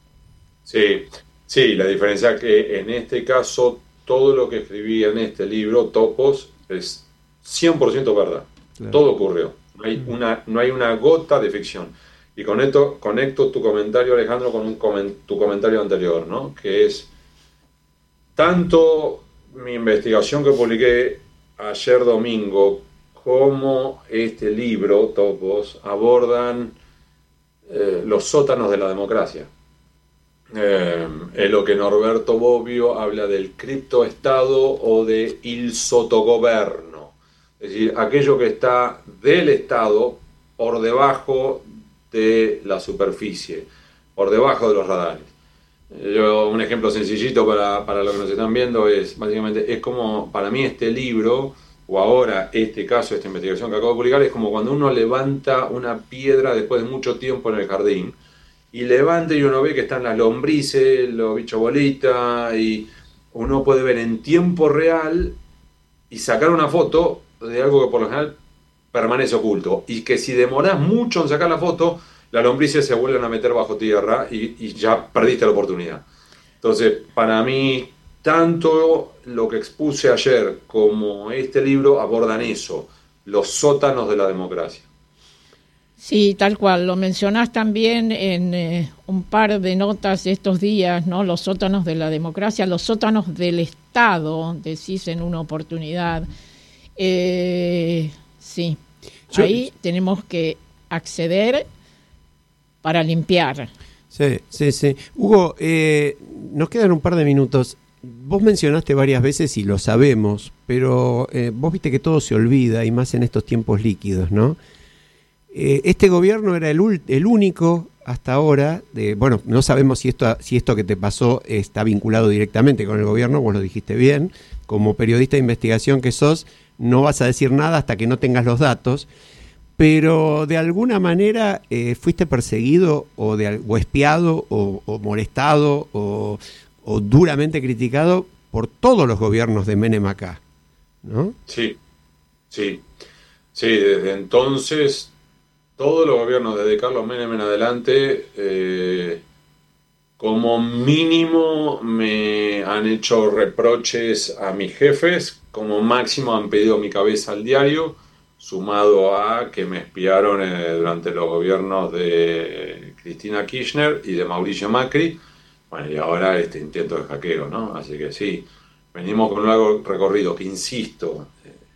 Sí, la diferencia es que en este caso todo lo que escribí en este libro, Topos, es 100% verdad. Claro. Todo ocurrió. No hay una gota de ficción. Y con esto conecto tu comentario, Alejandro, con tu comentario anterior, ¿no? Que es tanto mi investigación que publiqué ayer domingo como este libro, Topos, abordan los sótanos de la democracia. Es lo que Norberto Bobbio habla del criptoestado o de il sotogoverno. Es decir, aquello que está del Estado por debajo de la superficie, por debajo de los radares. Un ejemplo sencillito para los que nos están viendo es, básicamente, es como, para mí este libro, o ahora este caso, esta investigación que acabo de publicar, es como cuando uno levanta una piedra después de mucho tiempo en el jardín, y levanta y uno ve que están las lombrices, los bichos bolita, y uno puede ver en tiempo real y sacar una foto de algo que por lo general permanece oculto, y que si demorás mucho en sacar la foto, las lombrices se vuelven a meter bajo tierra y ya perdiste la oportunidad. Entonces, para mí, tanto lo que expuse ayer como este libro abordan eso, los sótanos de la democracia. Sí, tal cual, lo mencionás también en un par de notas estos días, ¿no? Los sótanos de la democracia, los sótanos del Estado, decís en una oportunidad. Sí, ahí tenemos que acceder para limpiar. Sí. Hugo, nos quedan un par de minutos. Vos mencionaste varias veces, y lo sabemos, pero vos viste que todo se olvida, y más en estos tiempos líquidos, ¿no? Este gobierno era el único hasta ahora, no sabemos si esto que te pasó está vinculado directamente con el gobierno, vos lo dijiste bien, como periodista de investigación que sos, no vas a decir nada hasta que no tengas los datos, pero de alguna manera fuiste perseguido o espiado o molestado o duramente criticado por todos los gobiernos de Menem acá, ¿no? Sí, desde entonces todos los gobiernos desde Carlos Menem en adelante como mínimo me han hecho reproches a mis jefes, como máximo han pedido mi cabeza al diario, sumado a que me espiaron durante los gobiernos de Cristina Kirchner y de Mauricio Macri, bueno, y ahora este intento de hackeo, ¿no? Así que sí, venimos con un largo recorrido que, insisto,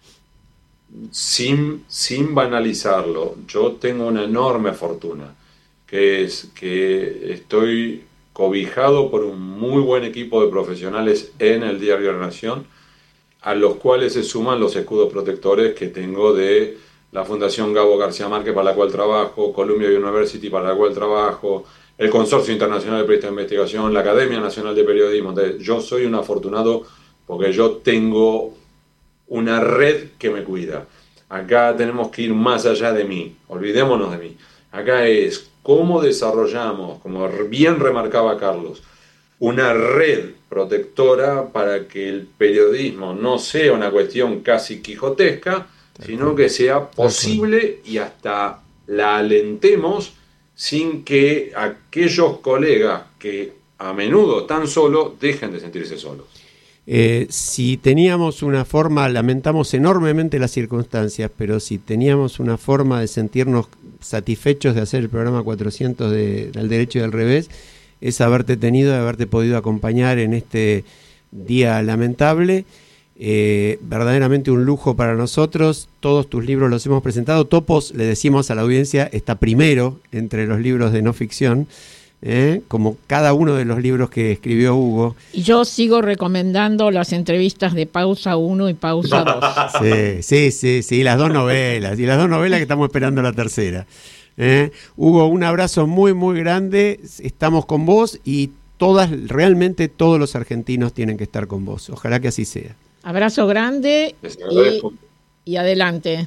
sin banalizarlo, yo tengo una enorme fortuna, que es que estoy cobijado por un muy buen equipo de profesionales en el Diario de la Nación, a los cuales se suman los escudos protectores que tengo de la Fundación Gabo García Márquez, para la cual trabajo, Columbia University, para la cual trabajo, el Consorcio Internacional de Periodistas de Investigación, la Academia Nacional de Periodismo. Entonces, yo soy un afortunado porque yo tengo una red que me cuida. Acá tenemos que ir más allá de mí, olvidémonos de mí. Acá es cómo desarrollamos, como bien remarcaba Carlos, una red protectora para que el periodismo no sea una cuestión casi quijotesca, sino que sea posible y hasta la alentemos sin que aquellos colegas que a menudo están solos dejen de sentirse solos. Si teníamos una forma, lamentamos enormemente las circunstancias, pero si teníamos una forma de sentirnos satisfechos de hacer el programa 400 Al Derecho y al Revés, es haberte tenido, haberte podido acompañar en este día lamentable. Verdaderamente un lujo para nosotros. Todos tus libros los hemos presentado. Topos, le decimos a la audiencia, está primero entre los libros de no ficción, como cada uno de los libros que escribió Hugo. Y yo sigo recomendando las entrevistas de Pausa 1 y Pausa 2. Sí, las dos novelas. Y las dos novelas que estamos esperando la tercera. Hugo, un abrazo muy, muy grande. Estamos con vos y realmente todos los argentinos tienen que estar con vos. Ojalá que así sea. Abrazo grande y adelante.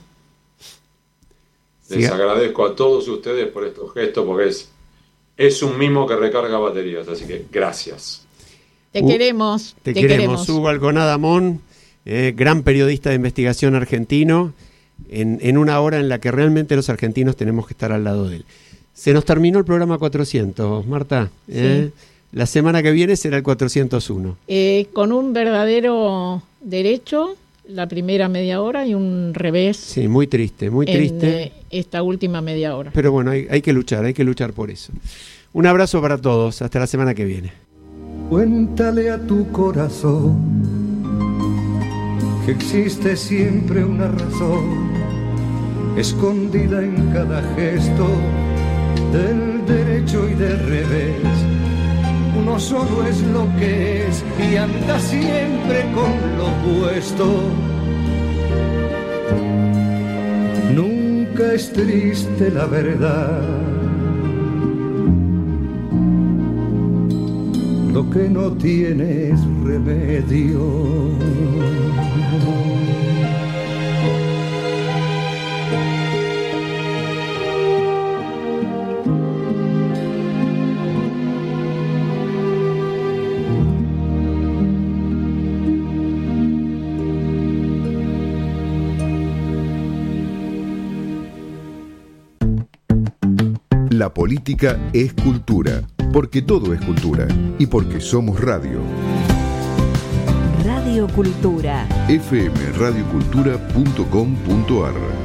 Les agradezco a todos ustedes por estos gestos, porque es un mimo que recarga baterías, así que gracias. Te queremos. Hugo Alconada Mon, gran periodista de investigación argentino, en una hora en la que realmente los argentinos tenemos que estar al lado de él. Se nos terminó el programa 400, Marta. Sí. La semana que viene será el 401. Con un verdadero derecho, la primera media hora, y un revés. Sí, muy triste, muy triste. Esta última media hora. Pero bueno, hay que luchar por eso. Un abrazo para todos, hasta la semana que viene. Cuéntale a tu corazón que existe siempre una razón escondida en cada gesto del derecho y del revés. Uno solo es lo que es y anda siempre con lo opuesto. Nunca es triste la verdad. Lo que no tiene es remedio. La política es cultura, porque todo es cultura y porque somos radio. Radio Cultura. fmradiocultura.com.ar